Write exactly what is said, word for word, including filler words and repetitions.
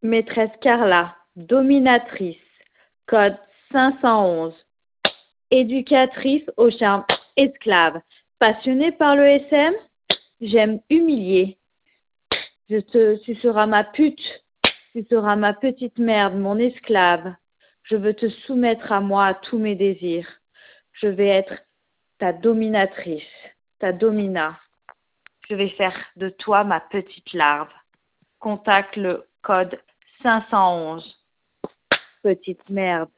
Maîtresse Carla, dominatrice, code cinq cent onze. Éducatrice au charme esclave, passionnée par le S M, j'aime humilier. Je te, tu seras ma pute, tu seras ma petite merde, mon esclave. Je veux te soumettre à moi, à tous mes désirs. Je vais être ta dominatrice, ta domina. Je vais faire de toi ma petite larve. Contacte le code cinq cent onze. Petite merde.